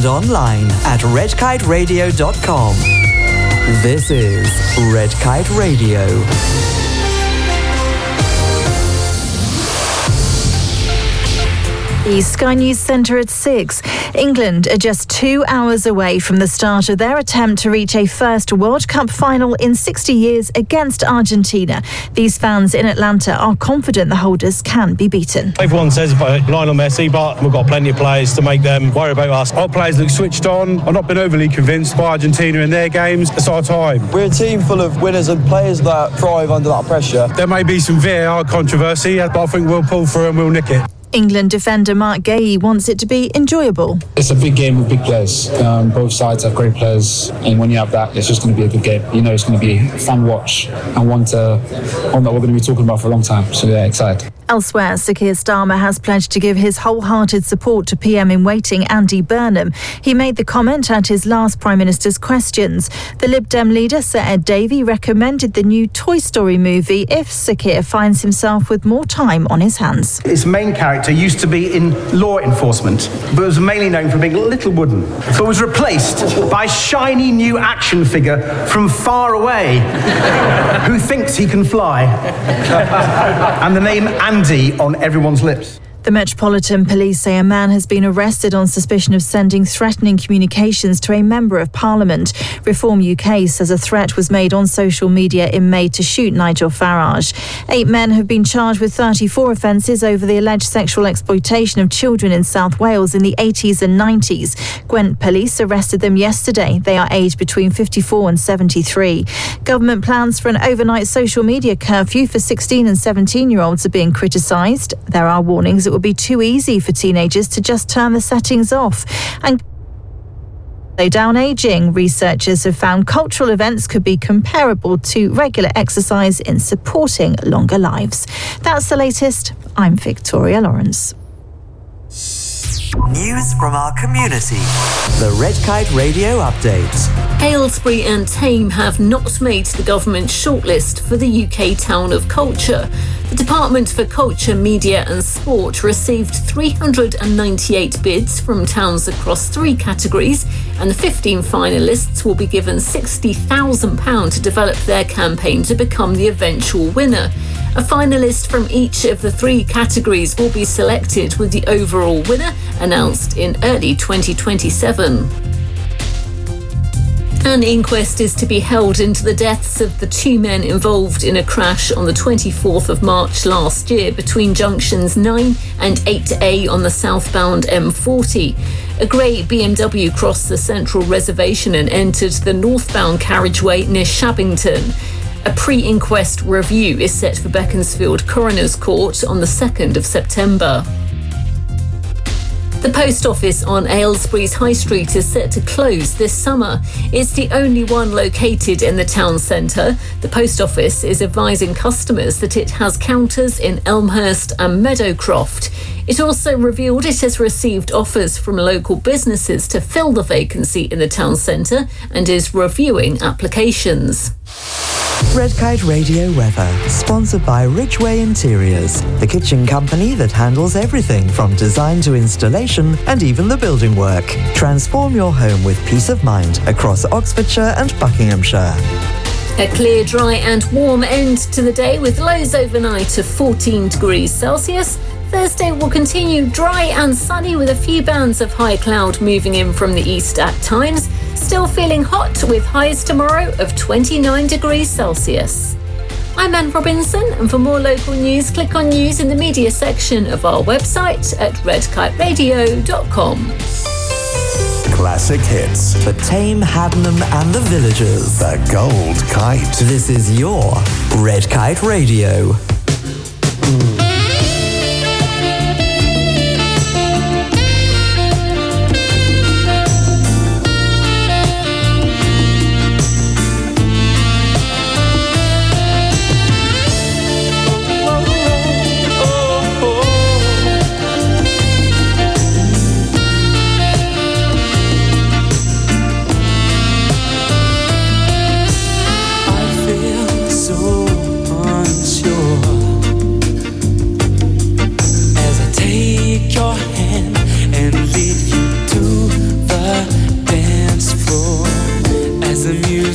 and online at redkiteradio.com. This is Red Kite Radio. The Sky News Centre at 6. England are just 2 hours away from the start of their attempt to reach a first World Cup final in 60 years against Argentina. These fans in Atlanta are confident the holders can be beaten. Everyone says about Lionel Messi, but we've got plenty of players to make them worry about us. Our players look switched on. I've not been overly convinced by Argentina in their games. It's our time. We're a team full of winners and players that thrive under that pressure. There may be some VAR controversy, but I think we'll pull through and we'll nick it. England defender Mark Gahey wants it to be enjoyable. It's a big game with big players. Both sides have great players, and when you have that, it's just going to be a good game. You know, it's going to be a fun watch and one that we're going to be talking about for a long time. So yeah, excited. Elsewhere, Sir Keir Starmer has pledged to give his wholehearted support to PM-in-waiting Andy Burnham. He made the comment at his last Prime Minister's questions. The Lib Dem leader, Sir Ed Davey, recommended the new Toy Story movie if Sir Keir finds himself with more time on his hands. Its main character used to be in law enforcement, but was mainly known for being a little wooden, but was replaced by a shiny new action figure from far away who thinks he can fly. And the name Andy on everyone's lips. The Metropolitan Police say a man has been arrested on suspicion of sending threatening communications to a Member of Parliament. Reform UK says a threat was made on social media in May to shoot Nigel Farage. 8 men have been charged with 34 offences over the alleged sexual exploitation of children in South Wales in the 80s and 90s. Gwent Police arrested them yesterday. They are aged between 54 and 73. Government plans for an overnight social media curfew for 16 and 17-year-olds are being criticised. There are warnings it would be too easy for teenagers to just turn the settings off. And slow down ageing. Researchers have found cultural events could be comparable to regular exercise in supporting longer lives. That's the latest. I'm Victoria Lawrence. News from our community. The Red Kite Radio Update. Aylesbury and Thame have not made the government shortlist for the UK Town of Culture. The Department for Culture, Media and Sport received 398 bids from towns across 3 categories, and the 15 finalists will be given £60,000 to develop their campaign to become the eventual winner. A finalist from each of the 3 categories will be selected, with the overall winner announced in early 2027. An inquest is to be held into the deaths of the 2 men involved in a crash on the 24th of March last year between junctions 9 and 8A on the southbound M40. A grey BMW crossed the central reservation and entered the northbound carriageway near Shabbington. A pre-inquest review is set for Beaconsfield Coroner's Court on the 2nd of September. The post office on Aylesbury's High Street is set to close this summer. It's the only one located in the town centre. The post office is advising customers that it has counters in Elmhurst and Meadowcroft. It also revealed it has received offers from local businesses to fill the vacancy in the town centre and is reviewing applications. Red Kite Radio weather, sponsored by Ridgeway Interiors, the kitchen company that handles everything from design to installation and even the building work. Transform your home with peace of mind across Oxfordshire and Buckinghamshire. A clear, dry and warm end to the day with lows overnight of 14 degrees Celsius. Thursday will continue dry and sunny with a few bands of high cloud moving in from the east at times. Still feeling hot with highs tomorrow of 29 degrees Celsius. I'm Anne Robinson, and for more local news, click on news in the media section of our website at redkiteradio.com. Classic hits. For Thame, Haddenham and the Villagers. The Gold Kite. This is your Red Kite Radio.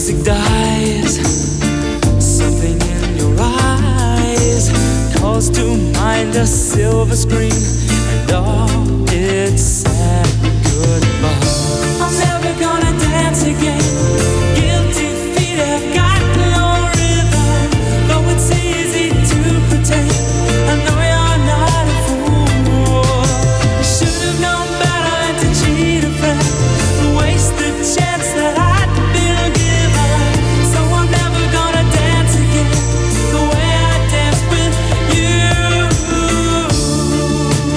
music dies. Something in your eyes calls to mind a silver screen and all its sad goodbye. I'm never gonna dance again. Guilty feet have got no rhythm. Though it's easy to pretend, I know you're not a fool. You should have known better than to cheat a friend and waste the chance that I'd been given. So I'm never gonna dance again the way I danced with you.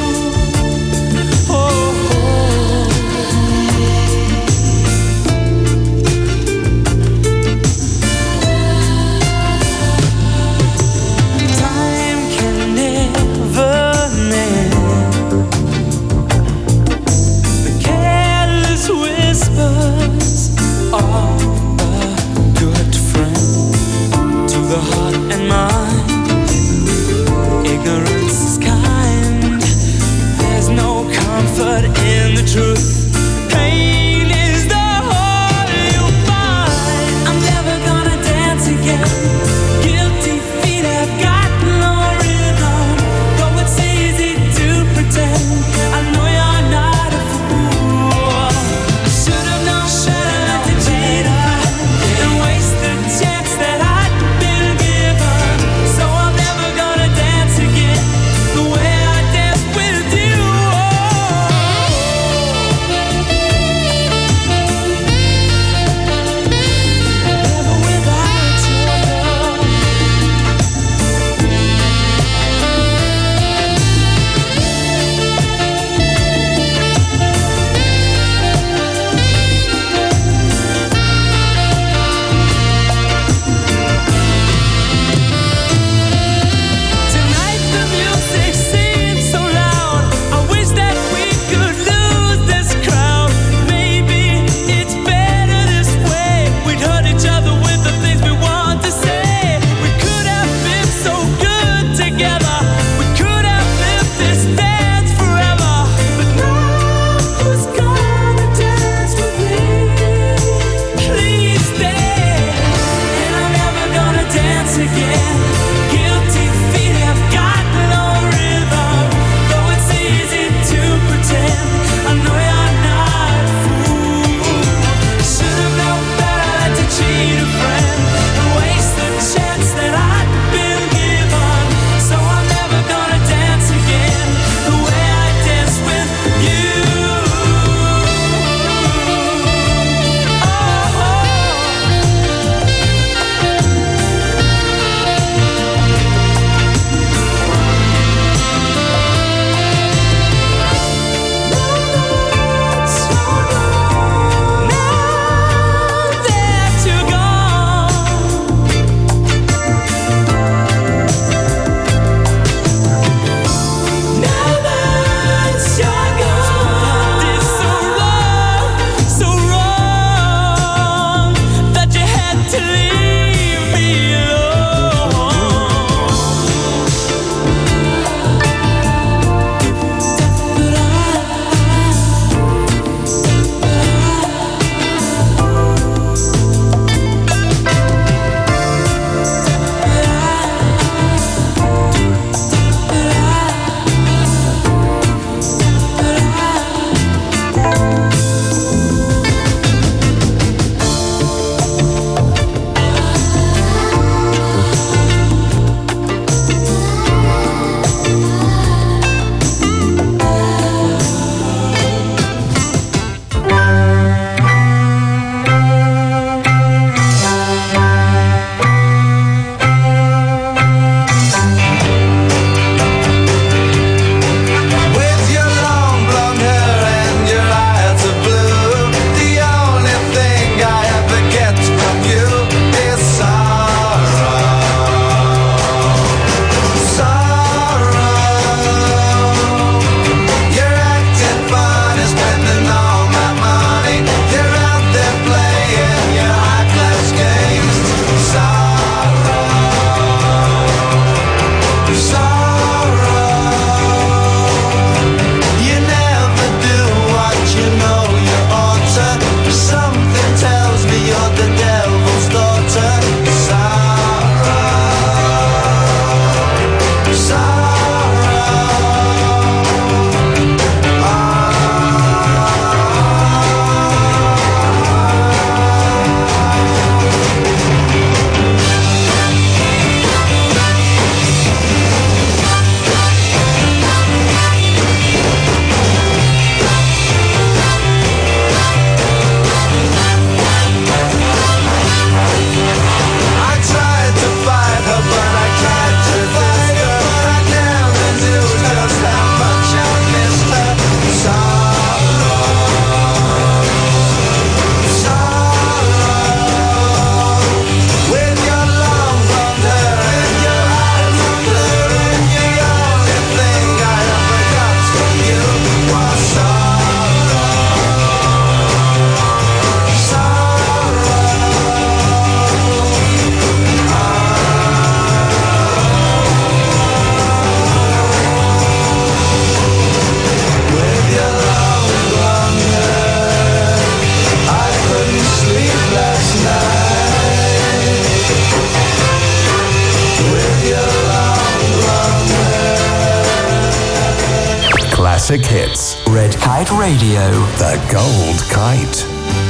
Classic Hits. Red Kite Radio. The Gold Kite.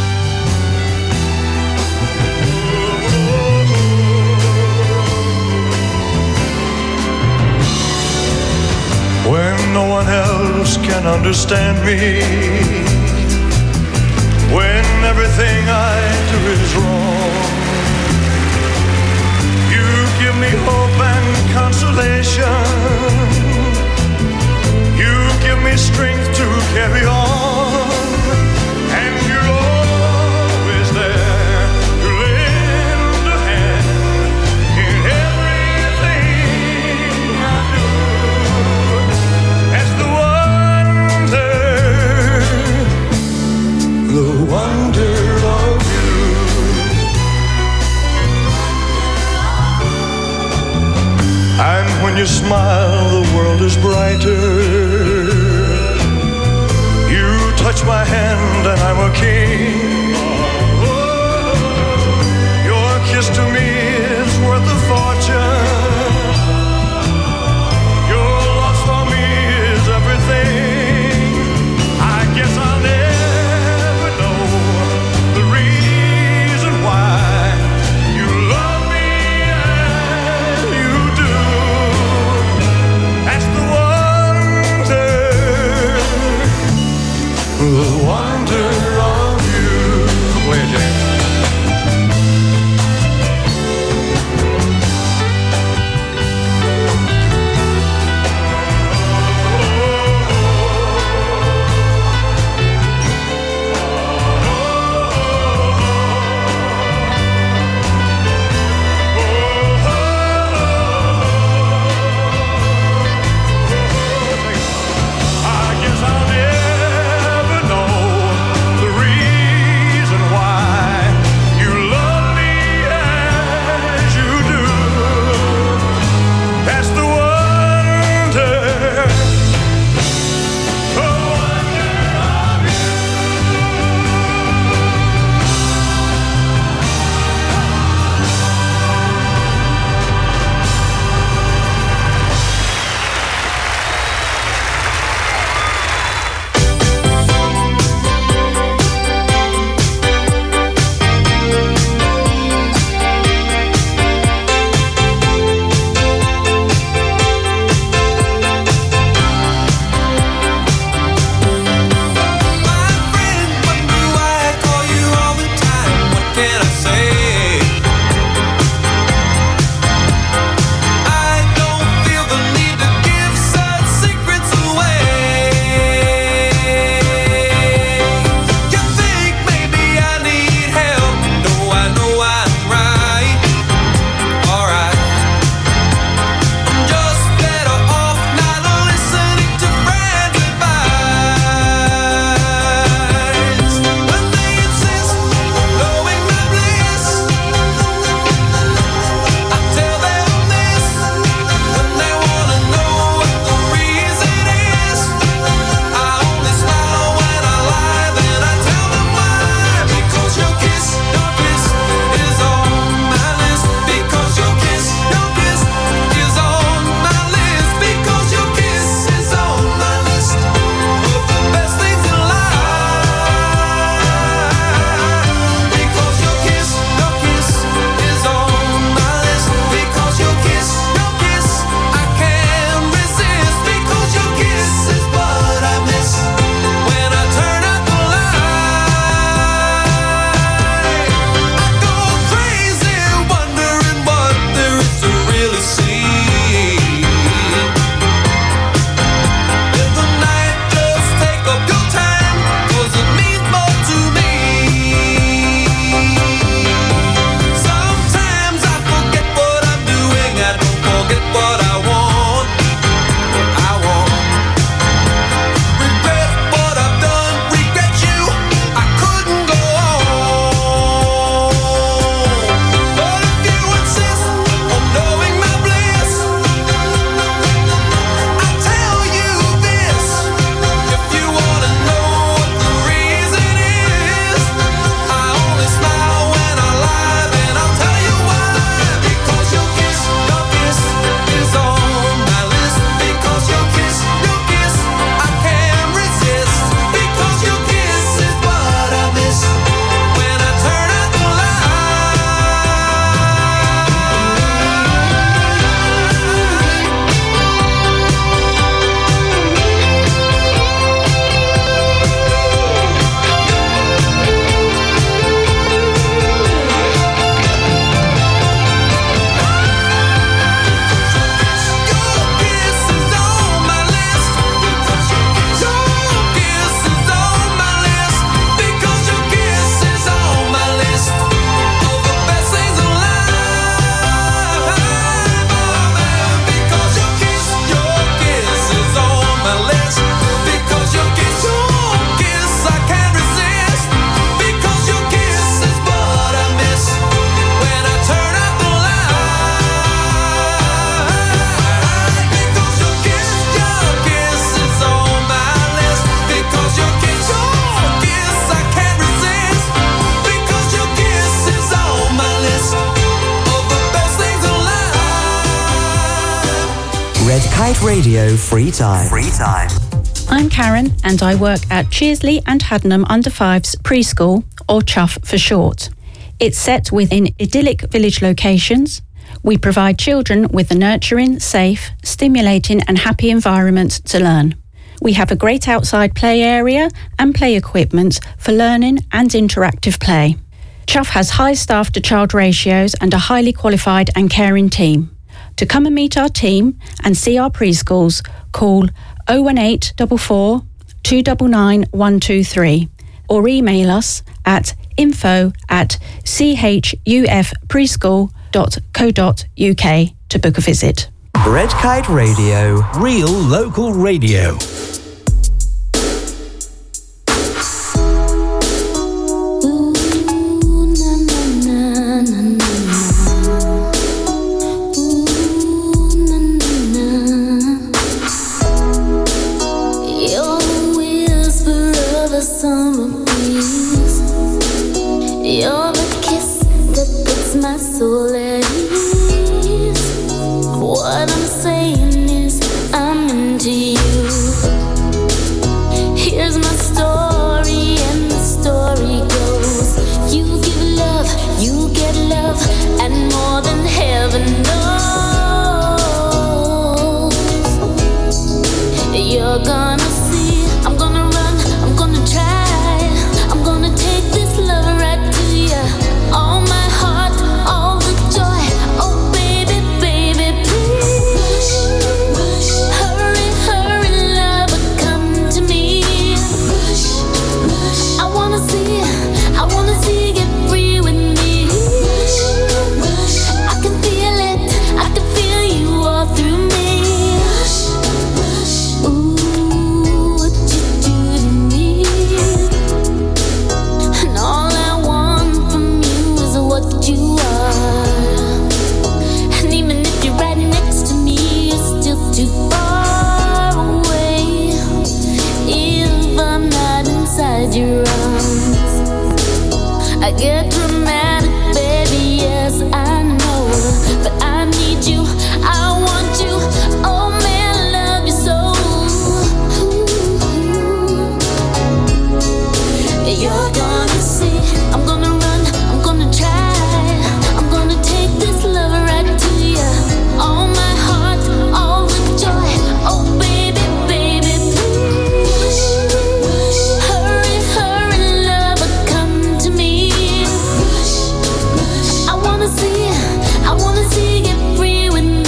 When no one else can understand me, when everything I do is wrong, you give me hope and consolation. You give me strength to carry on, and you're always there to lend a hand in everything I do. That's the wonder of you. And when you smile, the world is brighter. You touch my hand and I'm a king. Your kiss to me is worth a fortune. Your love for me is everything. I guess I'll never know the reason why you love me as you do. That's the wonder of you. Kite Radio Free Time. I'm Karen and I work at Cheersley and Haddenham Under 5's preschool, or Chuff for short. It's set within idyllic village locations. We provide children with a nurturing, safe, stimulating and happy environment to learn. We have a great outside play area and play equipment for learning and interactive play. Chuff has high staff to child ratios and a highly qualified and caring team. To come and meet our team and see our preschools, call 01844 299 123 or email us at info@chufpreschool.co.uk to book a visit. Red Kite Radio. Real local radio. Summer breeze, you're the kiss that puts my soul at ease. What I'm saying is I'm into you. Here's my story and the story goes. You give love, you get love, and more than heaven knows. You're gonna see, I'm gonna run, I'm gonna try. I'm gonna take this love right to you. All my heart, all the joy. Oh baby, baby, please. Hurry, hurry, lover, come to me. I wanna see you get free with me. I can feel it, I can feel you all through me. Ooh, what you do to me. And all I want from you is what you are. And even if you're right next to me, you're still too far away. If I'm not inside your arms, I get dramatic, baby, yes, I know. But I need you, I want you, oh man, I love you so. You're gonna see, I'm gonna run, I'm gonna try. I'm gonna take this love right to you. All my heart, all the joy. Oh baby, baby, please. Hurry, hurry, lover, come to me. I wanna see you get free with me.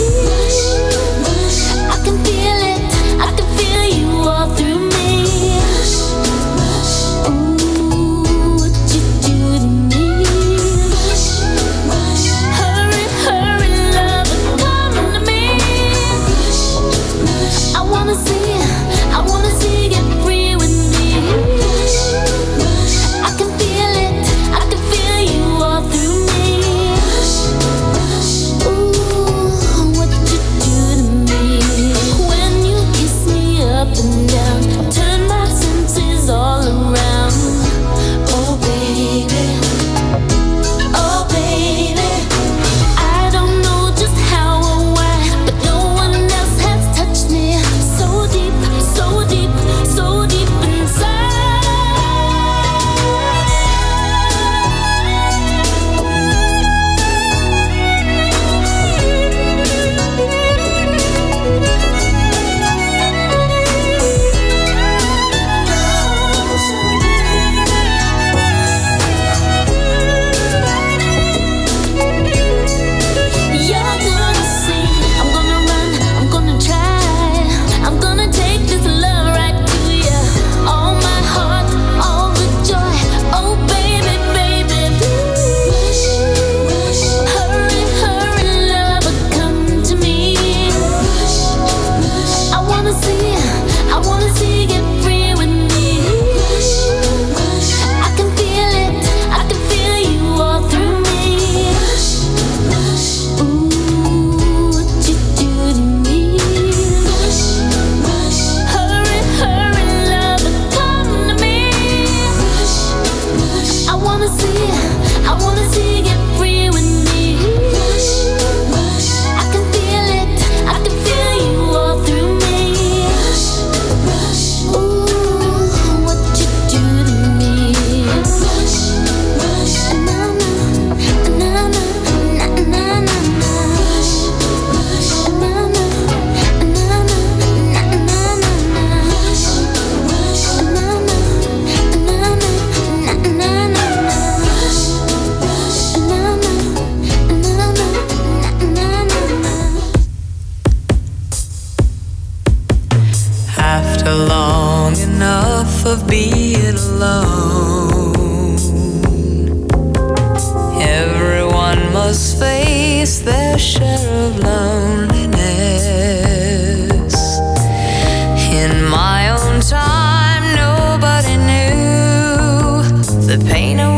I can feel it, I can feel you all through me. Ooh,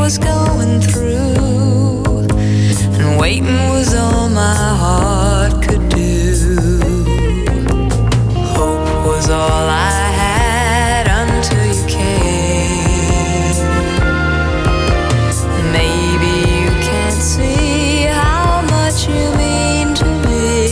was going through, and waiting was all my heart could do. Hope was all I had until you came. Maybe you can't see how much you mean to me.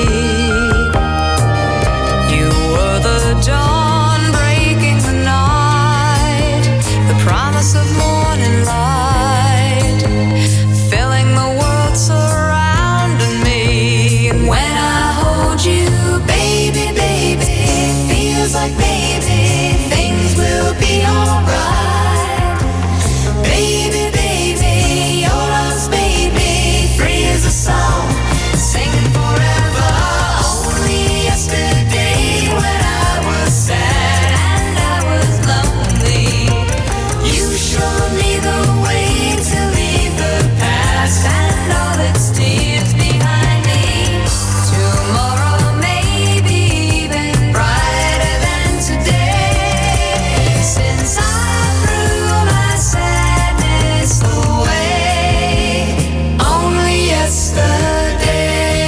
You were the dawn breaking the night, the promise of morning light, filling the world surrounding me. And when I hold you, baby, baby, feels like maybe things will be alright. Baby, baby, your arms made me free as a song, singing forever. Only yesterday when I was sad and I was lonely, you showed me the way to leave the past and all its tears behind me. Tomorrow may be even brighter than today, since I threw my sadness away. Only yesterday.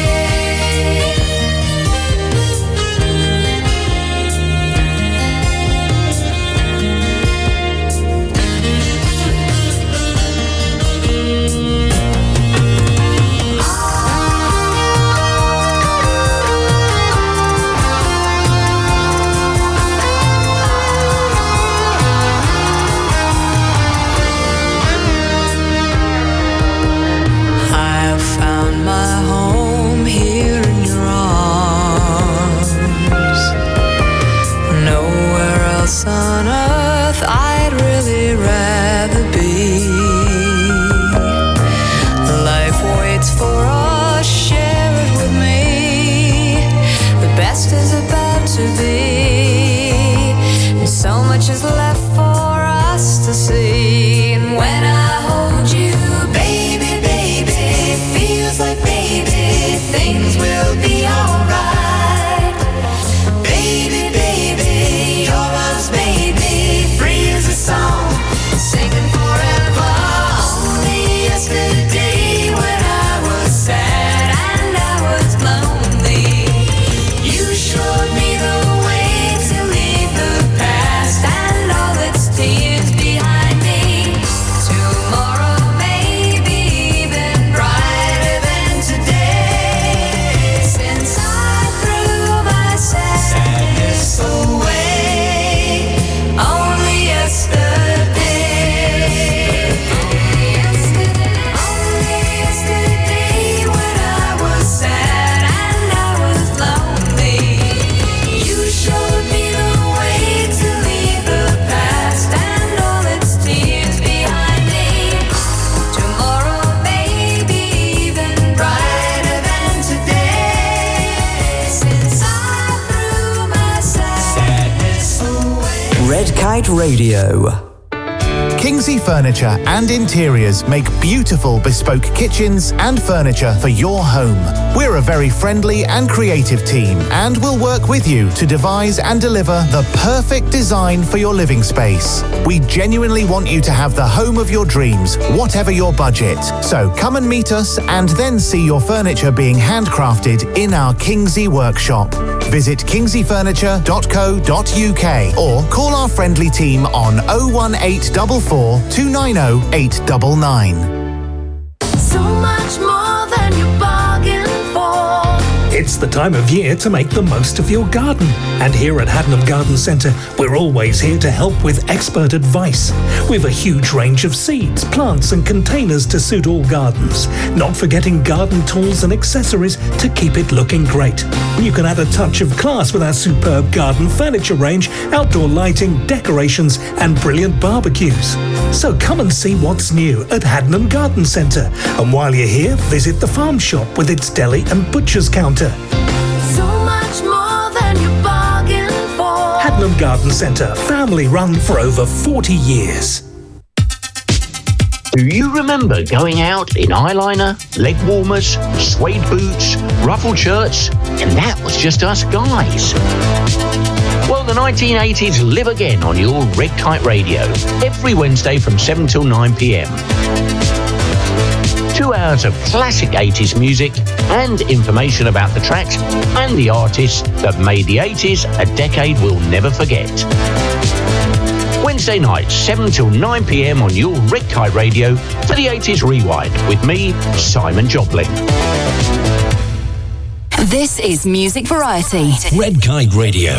I've found my home here in your arms. Nowhere else on earth I'd really rather be. Life waits for us, share it with me. The best is about to be, and so much is left for us to see. And when I hold you, baby, baby, feels like maybe things will be alright. Baby, baby, your arms made me free as a song, singing forever. Only yesterday when I was sad and I was lonely, you showed me the way to leave the past and all its tears behind me. Tomorrow may be even brighter than today, since I threw my sadness away. Only yesterday. Only yesterday when I was sad and I was lonely, you showed me the way to leave the past and all its tears behind me. Tomorrow may be even brighter than today, since I threw my sadness away. Red Kite Radio. Kingsley Furniture and Interiors make beautiful bespoke kitchens and furniture for your home. We're a very friendly and creative team and will work with you to devise and deliver the perfect design for your living space. We genuinely want you to have the home of your dreams, whatever your budget. So come and meet us and then see your furniture being handcrafted in our Kingsley workshop. Visit kingsleyfurniture.co.uk or call our friendly team on 01844 290 899. So much more than you bargained for. It's the time of year to make the most of your garden. And here at Haddenham Garden Centre, we're always here to help with expert advice. We've a huge range of seeds, plants and containers to suit all gardens. Not forgetting garden tools and accessories to keep it looking great. You can add a touch of class with our superb garden furniture range, outdoor lighting, decorations and brilliant barbecues. So come and see what's new at Haddenham Garden Centre. And while you're here, visit the farm shop with its deli and butcher's counter. So much more than you bargained for. Haddenham Garden Centre, family run for over 40 years. Do you remember going out in eyeliner, leg warmers, suede boots, ruffled shirts? And that was just us guys. Well, the 1980s live again on your Red Kite Radio, every Wednesday from 7 till 9 p.m. 2 hours of classic 80s music and information about the tracks and the artists that made the 80s a decade we'll never forget. Wednesday nights, 7 till 9 p.m. on your Red Kite Radio for the 80s Rewind with me, Simon Joplin. This is Music Variety. Red Kite Radio.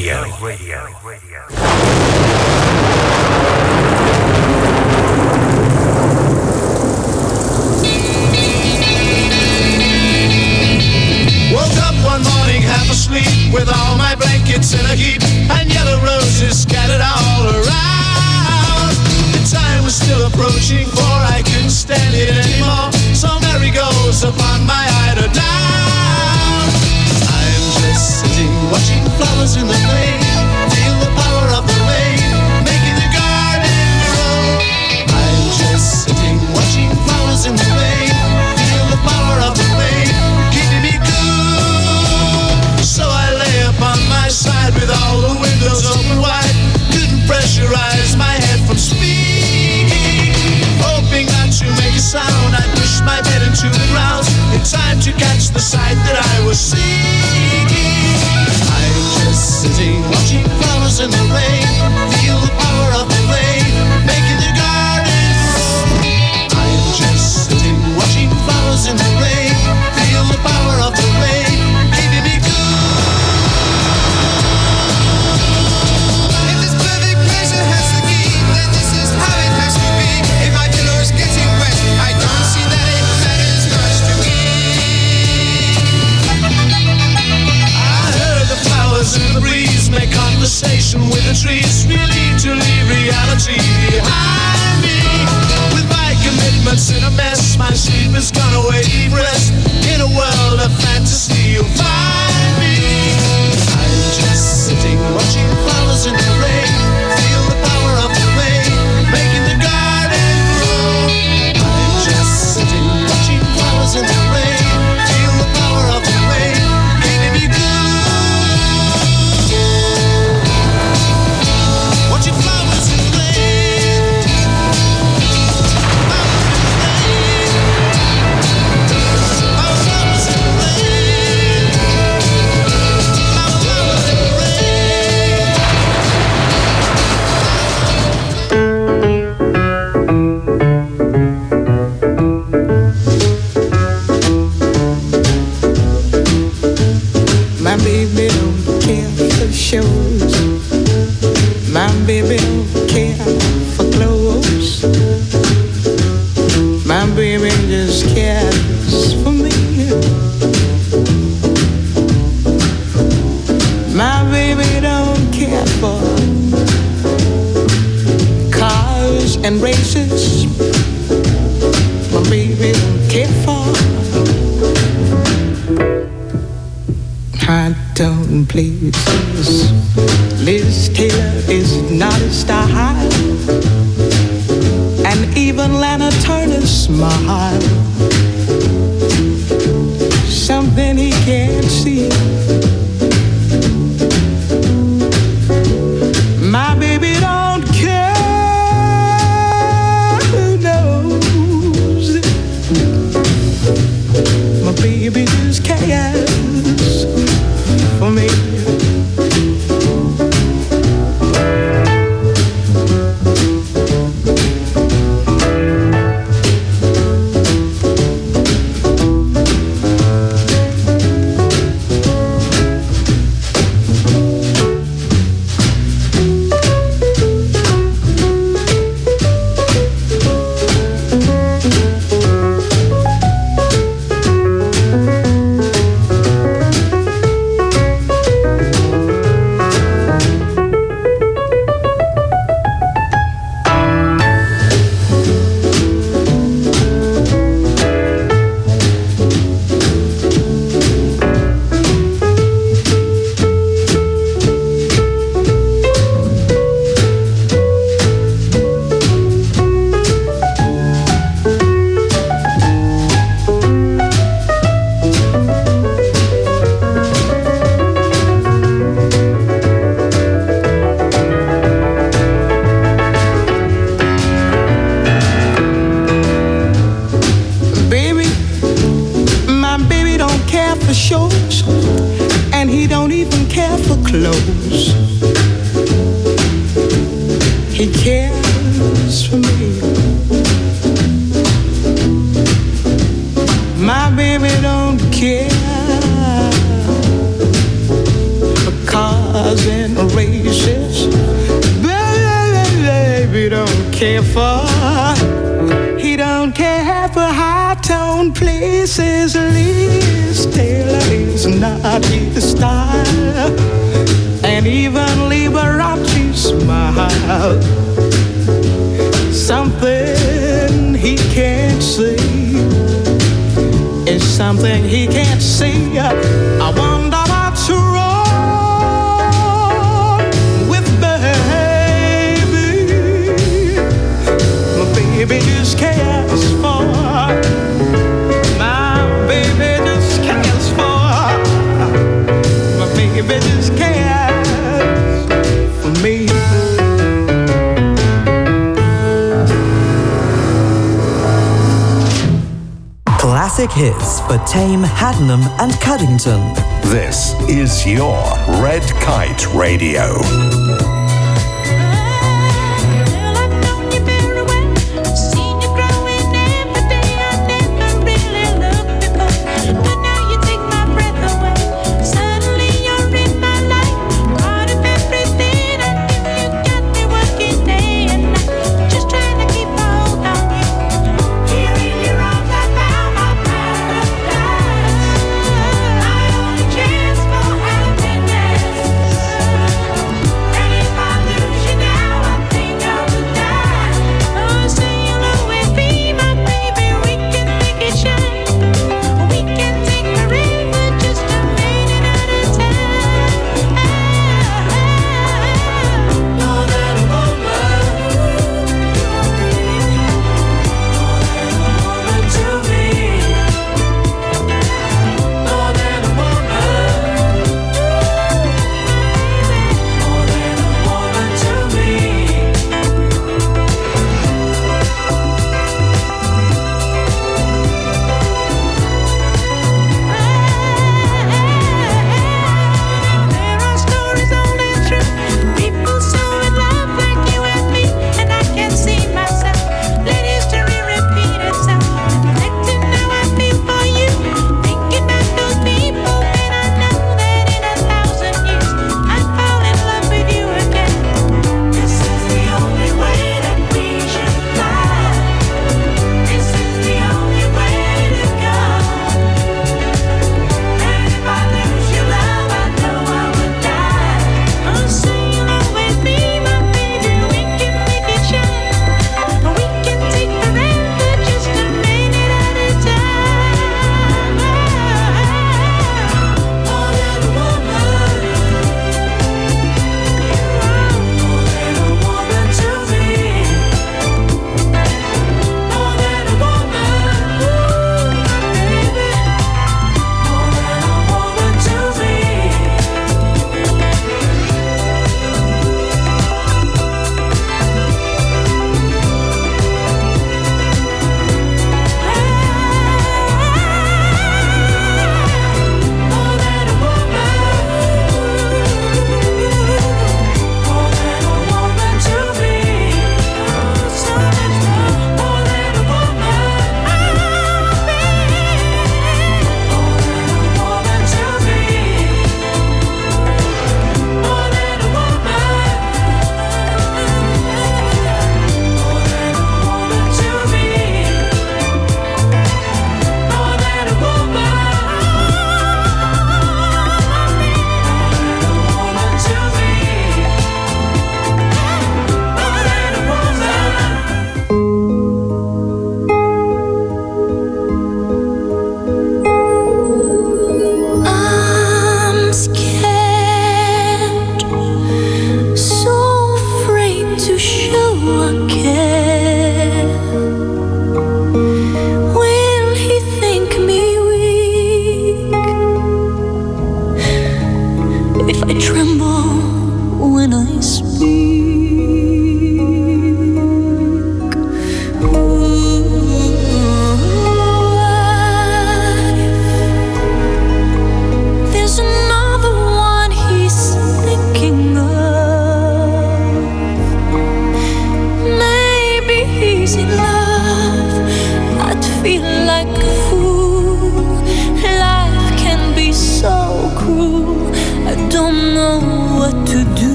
Woke up one morning half asleep with all my blankets in a heap and yellow roses scattered all around. The time was still approaching for I couldn't stand it anymore. So Mary goes upon my eider down. I'm just sitting watching flowers in the rain, feel the power of the rain making the garden grow. I'm just sitting watching flowers in the rain, feel the power of the rain keeping me cool. So I lay upon my side with all the windows open wide, couldn't pressurize my head from speaking. Hoping not to make a sound, I pushed my head into the ground in time to catch the sight that I was seeking. I'm just sitting watching flowers in the rain, feel the power of the rain making the garden grow. I'm just sitting watching flowers in the rain, feel the power of the rain keeping me cool. If this perfect pleasure has the key, then this is how it has to be. If my pillow's getting wet, I don't see that it matters much to me. I heard the flowers in the breeze make conversation with the trees, really to leave reality behind me. With my commitments in a mess, my sleep has gone away, deep rest. In a world of fantasy, you'll find me. I'm just sitting watching flowers in the rain, feel the power of the rain making the garden grow. I'm just sitting watching flowers in the rain, feel the power of the rain keeping me good. Watching flowers in the rain, flowers in the rain, flowers in the rain. My baby don't care for shows. My baby don't care for clothes. My baby just cares for me. My baby don't care for cars and races. My baby don't care for hot tone places. Liz Taylor is not a style, and even Lana Turner's smile, something he can't see. My baby don't care who knows. My baby just cares for me. about something he can't see. It's something he can't see. I wonder what's wrong with baby. My baby just cares for. My baby just cares for. My baby just cares for me. Classic hits for Tame, Haddenham and Cuddington. This is your Red Kite Radio. Anything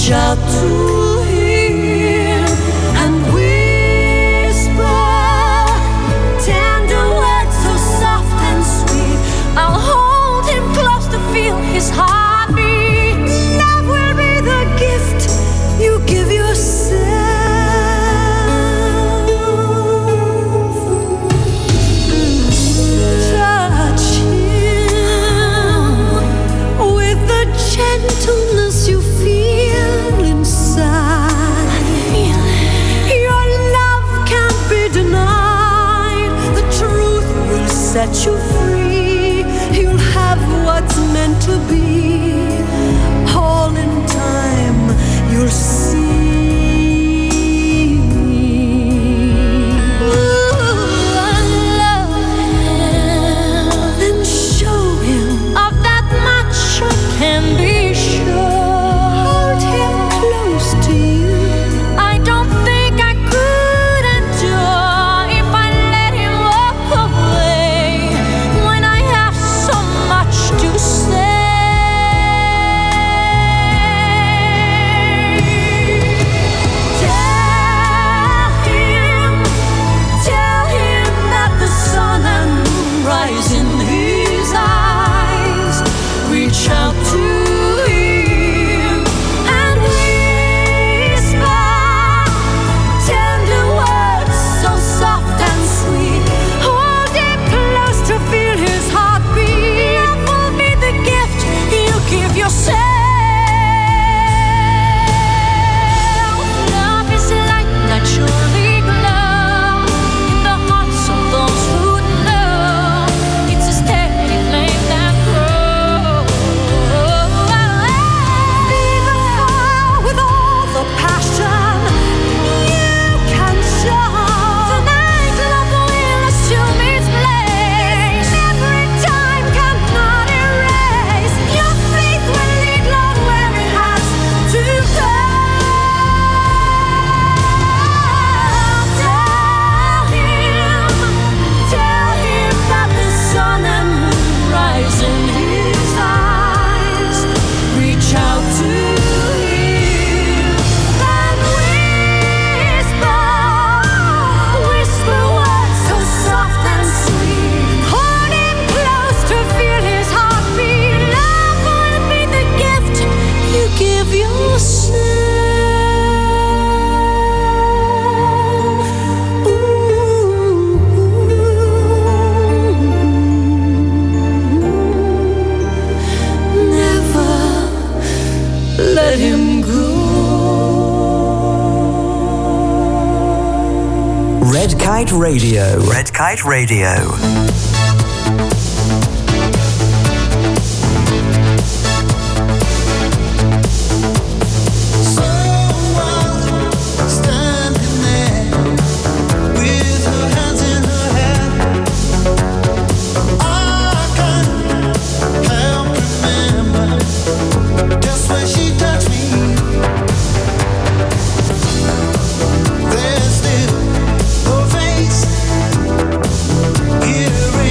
reach out to him and whisper tender words so soft and sweet. I'll hold him close to feel his heartbeat. Love will be the gift you give yourself. Touch him with the gentleness you feel inside. Your love can't be denied. The truth will set you free. You'll have what's meant to be. All in time you'll see. Love him and show him of that much I can be sure. Hold him close to you. I don't think I could endure if I let him walk away when I have so much to say. Tell him that the sun and moon rise in his eyes. Reach out to him and whisper tender words so soft and sweet. Hold him close to feel his heartbeat. Love will be the gift you give yourself. Love is light that surely glows in the hearts of those who know. It's a steady flame that grows. Feed the fire with all the passion you can show. Tonight love will assume its place. Every time cannot erase. Your faith will lead Lord where it has to go. Tell him that the sun and moon rise in his eyes. Reach out to him and whisper words so soft and sweet. Hold him close to feel his heartbeat. Love will be the gift you give yourself. Never let him go. Red Kite Radio. Red Kite Radio. Standing there with her hands in her hair, I can't help remember just when she touched me. There's still her face here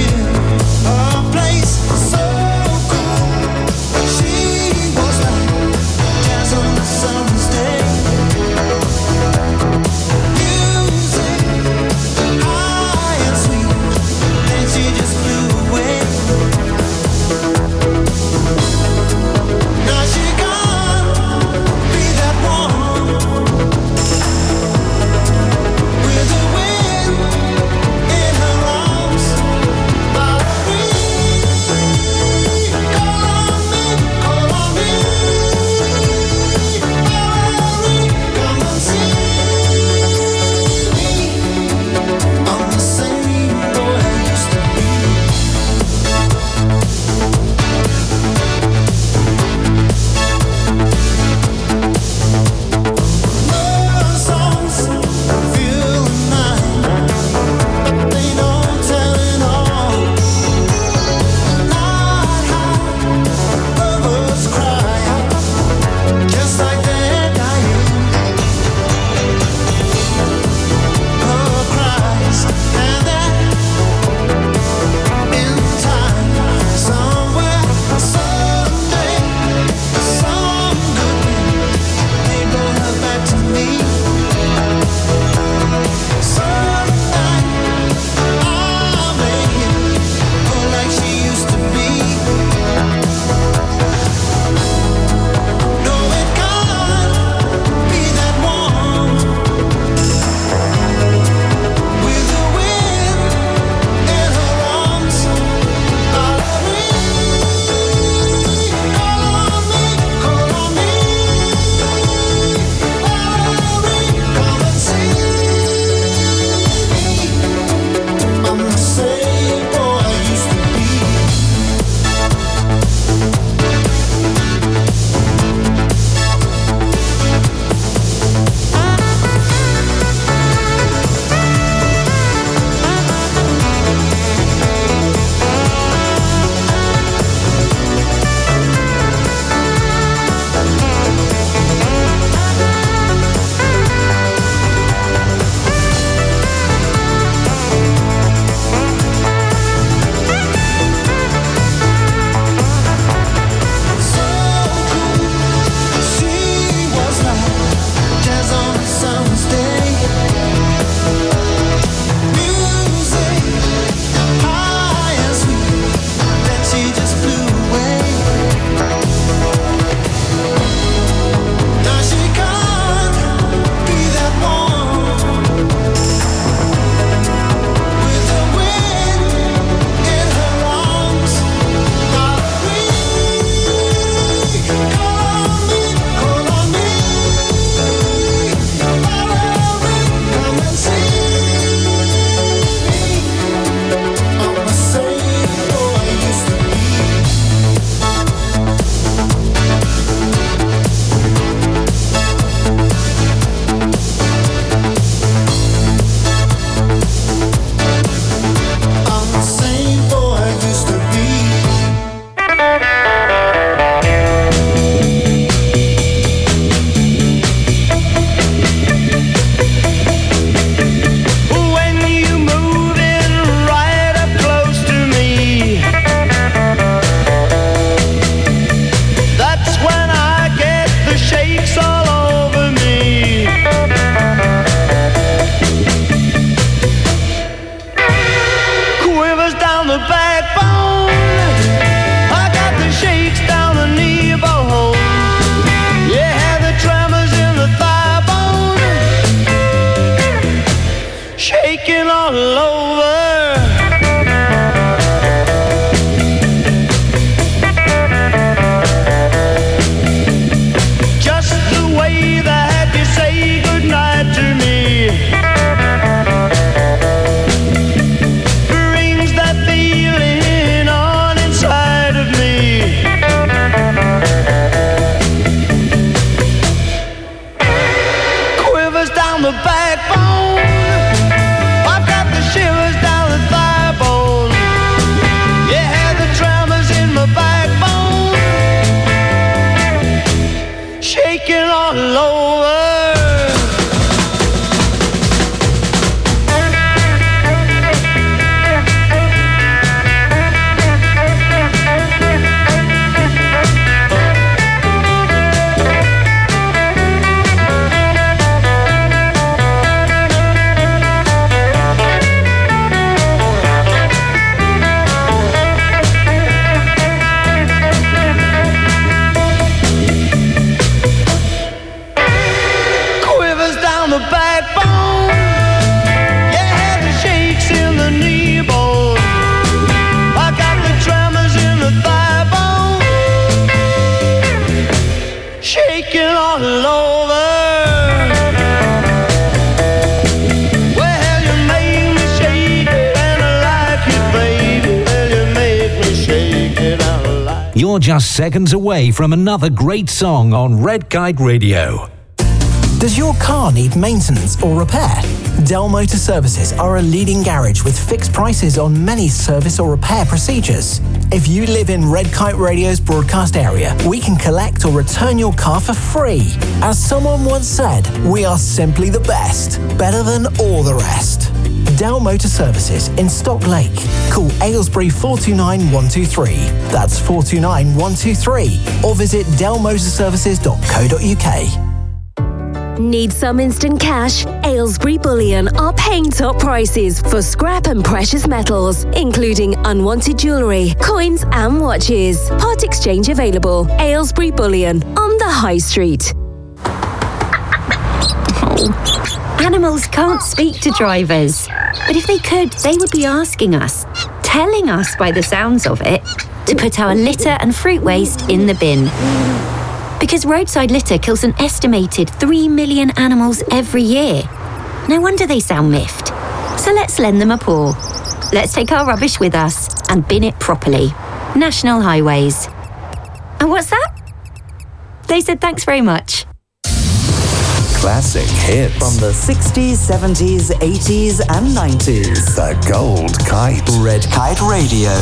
just seconds away from another great song on Red Kite Radio. Does your car need maintenance or repair? Dell Motor Services are a leading garage with fixed prices on many service or repair procedures. If you live in Red Kite Radio's broadcast area, we can collect or return your car for free. As someone once said, we are simply the best, better than all the rest. Dell Motor Services in Stock Lake. Call Aylesbury 429 123. That's 429 123. Or visit dellmotorservices.co.uk. Need some instant cash? Aylesbury Bullion are paying top prices for scrap and precious metals, including unwanted jewellery, coins and watches. Part exchange available. Aylesbury Bullion on the High Street. Animals can't speak to drivers. But if they could, they would be asking us, telling us by the sounds of it, to put our litter and fruit waste in the bin. Because roadside litter kills an estimated 3 million animals every year. No wonder they sound miffed. So let's lend them a paw. Let's take our rubbish with us and bin it properly. National Highways. And what's that? They said thanks very much. Classic hits. From the 60s, 70s, 80s and 90s. The Gold Kite. Red Kite Radio.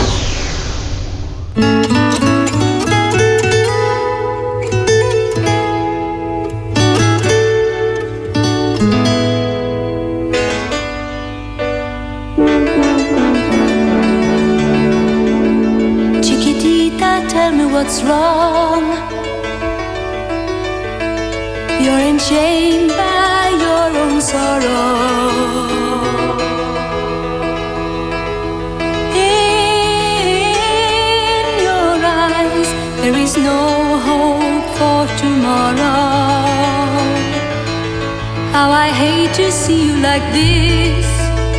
Tell me what's wrong. You're enchained by your own sorrow. In your eyes, there is no hope for tomorrow. How I hate to see you like this.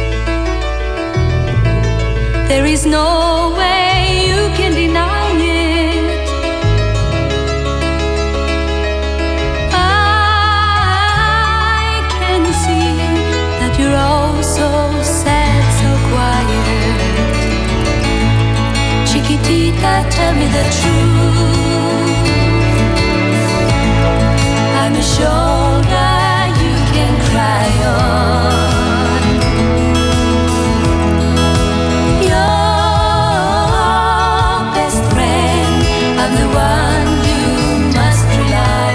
There is no way you can deny it. You're all so sad, so quiet. Chiquitita, tell me the truth. I'm a shoulder you can cry on. Your best friend, I'm the one you must rely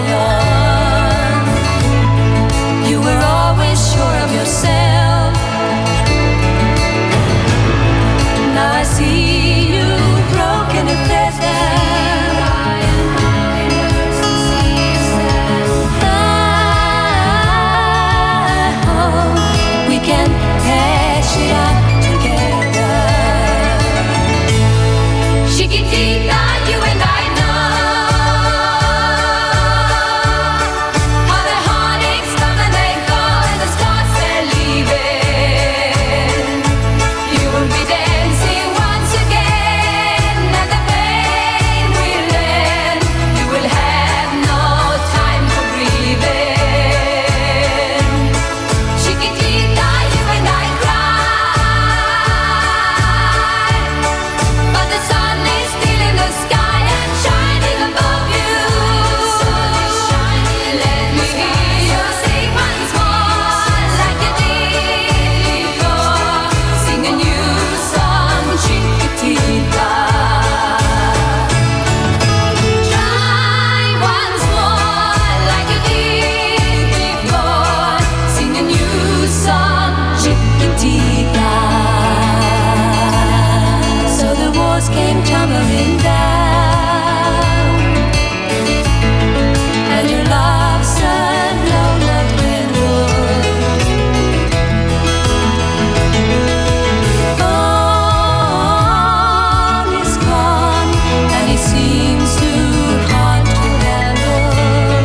on. You were always sure of yourself. Now I see you broken and we can hash it out together. Chiquitita, you and I know how the heartaches come and they go and the stars they're leaving. You will be dancing once again and the pain will end. You will have no time for grieving. Chiquitita, you and I cry, but the sun is still in the sky and shining above you. Let me hear you sing once more like you did before. Sing a new song, Chiquitita. Try once more like you did before. Sing a new song, Chiquitita. So the walls came tumbling down, and your love said no love all is gone, and it seems too hard to handle.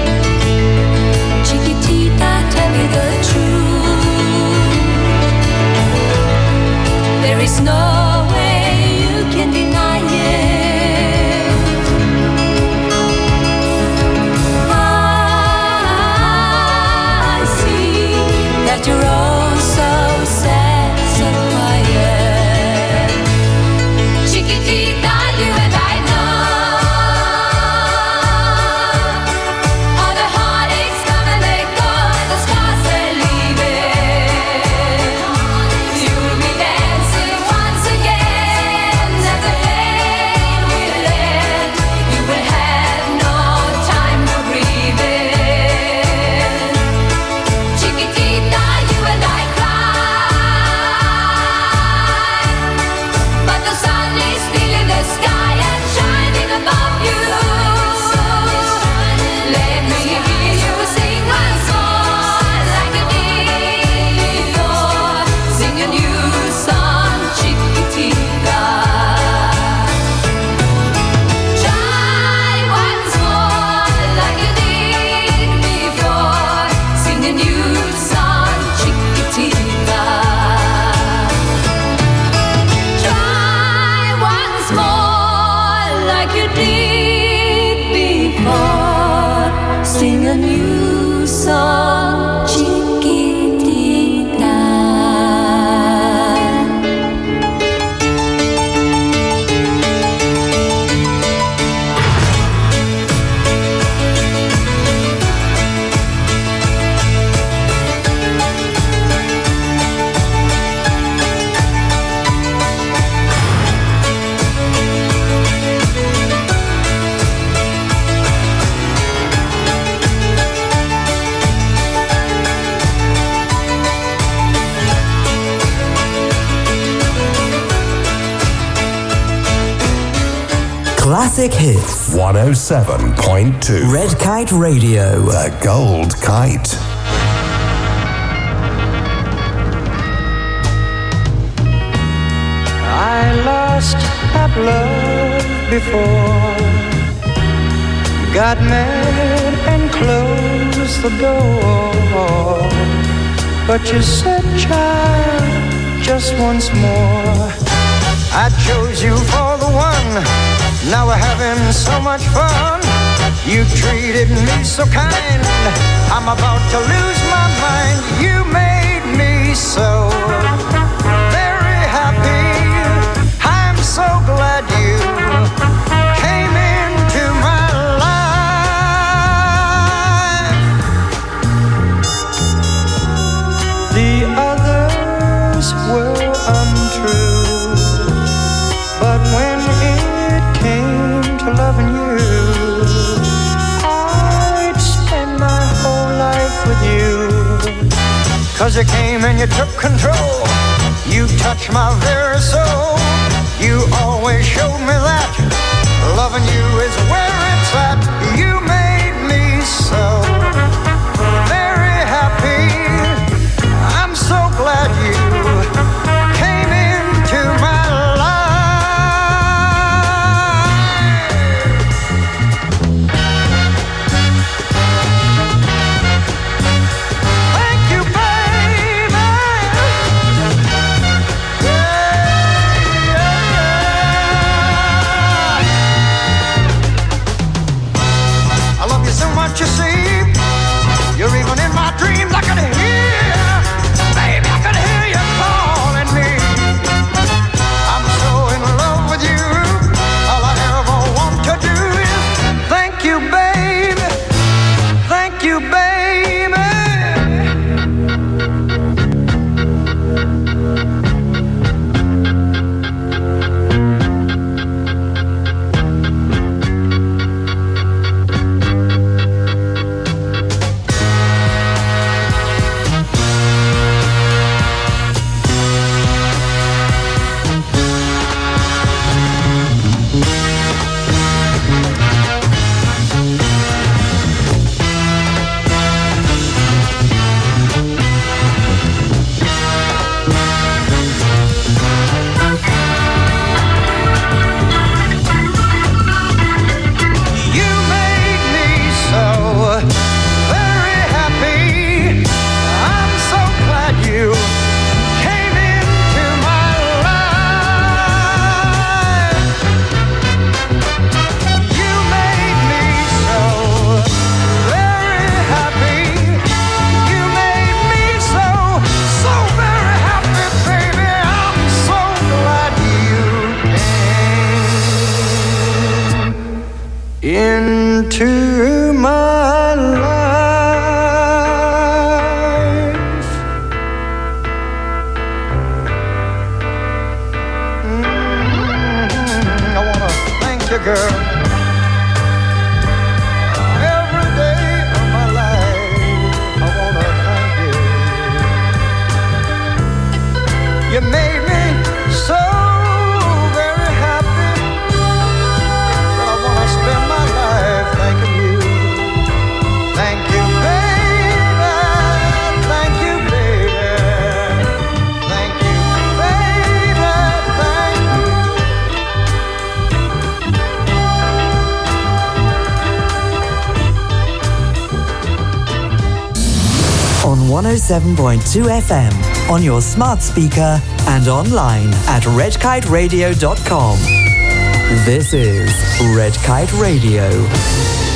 Chiquitita, tell me the truth. There is no way you can deny it. a new song, Chiquitita. Classic Hits. 107.2. Red Kite Radio. The Gold Kite. I lost that love before. Got mad and closed the door. But you said, child, just once more. I chose you for the one. Now we're having so much fun. You treated me so kind. I'm about to lose my mind. You made me so very happy. I'm so glad you came into my life. The others were untrue, but when it came to loving you, I'd spend my whole life with you. 'Cause you came and you took control. You touched my very soul. You always showed me that loving you is where it's at. You made me so very happy. I'm so glad you came into my life. Thank you, baby. I love you so much, you see. You're even in my dreams. I can hear, baby, I can hear you calling me. I'm so in love with you. All I ever want to do is thank you, baby. Thank you, baby. You made me so very happy. I'm so glad you came into my life. You made me so very happy. You made me so very happy, baby. I'm so glad you came into my life. I wanna thank you, girl. Every day of my life, I wanna thank you. You made me so very happy. I wanna spend my life thanking you. Thank you, baby. Thank you, baby. Thank you, baby. Thank you. On 107.2 FM, on your smart speaker and online at redkiteradio.com. This is Red Kite Radio.